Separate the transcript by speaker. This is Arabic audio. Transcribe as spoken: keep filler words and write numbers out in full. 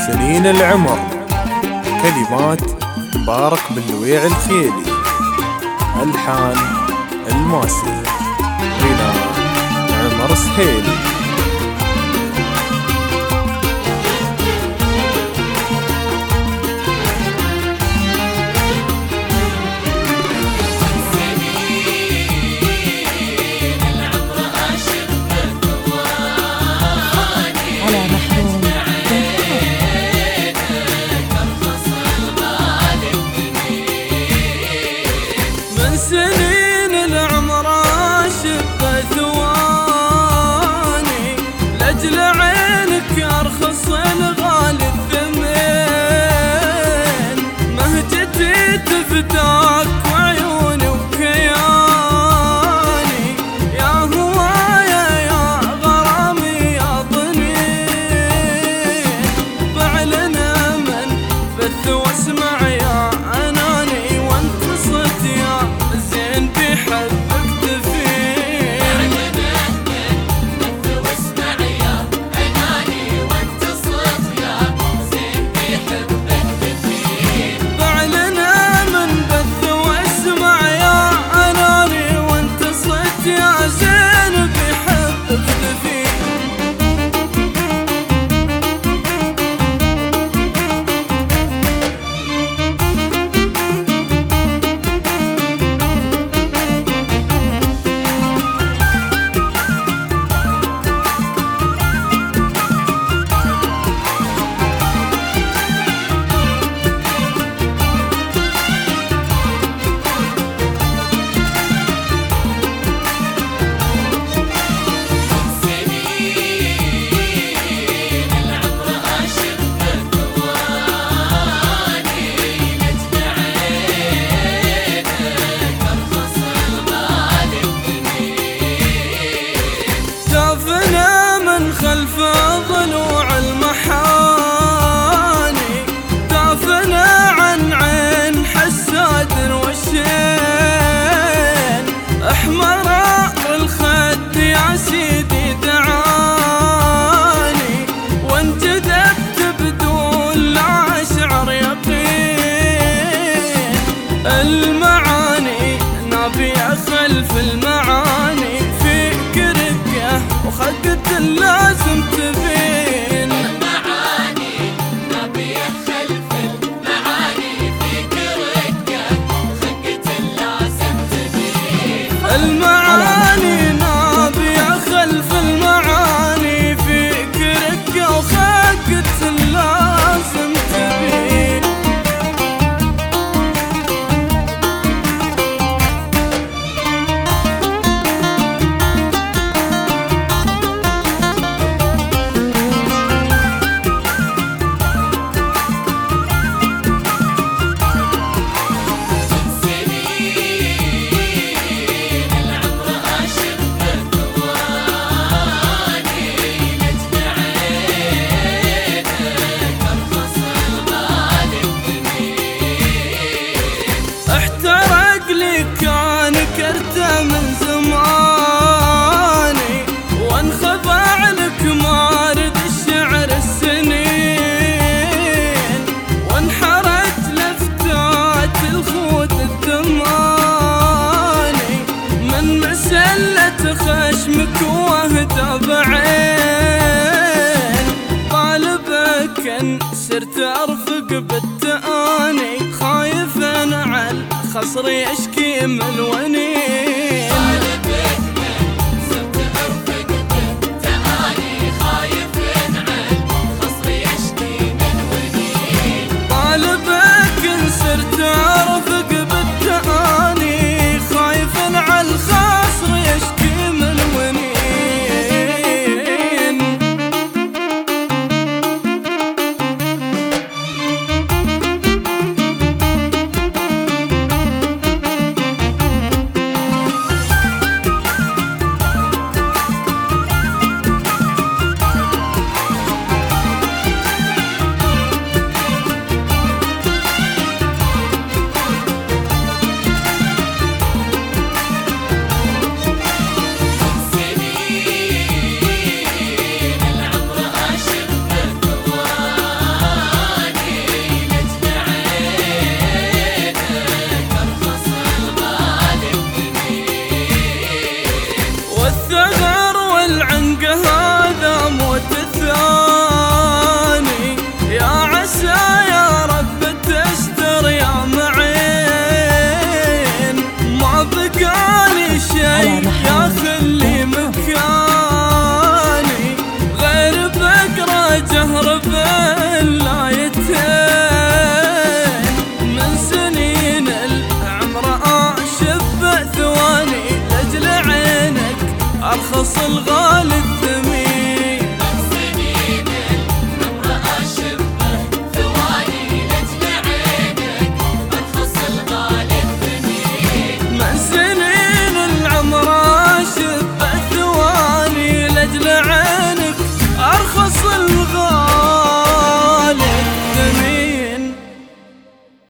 Speaker 1: سنين العمر. كلمات مبارك بن لويع الخيلي، ألحان الماسي، غناء عمر سهيلي.
Speaker 2: سنين العمر اشب ثواني، لاجل عينك ارخص الغالي الثمين. مهجتي تفتاك وعيوني وكياني، يا هوايا يا غرامي يا ضنين. بعلنا من بث واسمع يا اناني، وانت صرت يا زين بحبك تفين.
Speaker 3: بث واسمع يا اناني، وانت صرت يا زين بحبك تفين.
Speaker 2: بعلنا من بث واسمع يا اناني، وانت صرت يا زين بحبك تفين. خلف ضلوع المحاني، دافنا عن عين حساد وشين. احمر الخد يا سيدي دعاني، وانجذبت بدون لا اشعر يقين. المعاني نابية خلف المعاني، فيك رقة وخقة لازم تبين.
Speaker 3: المعاني نابية خلف المعاني، فيك رقة وخقة لازم تبين.
Speaker 2: المعاني نابية خلف المعاني، فيك رقة وخقة لازم تبين. احترق لي كان كرته من زماني، وانخضع لك مارد الشعر السنين. وانحرت لفتات الخوت الثماني، من مسلة خشمك واهدى بعين. طالبك ان صرت ارفق بالتاني، خايف على خصري اشكي من الوني.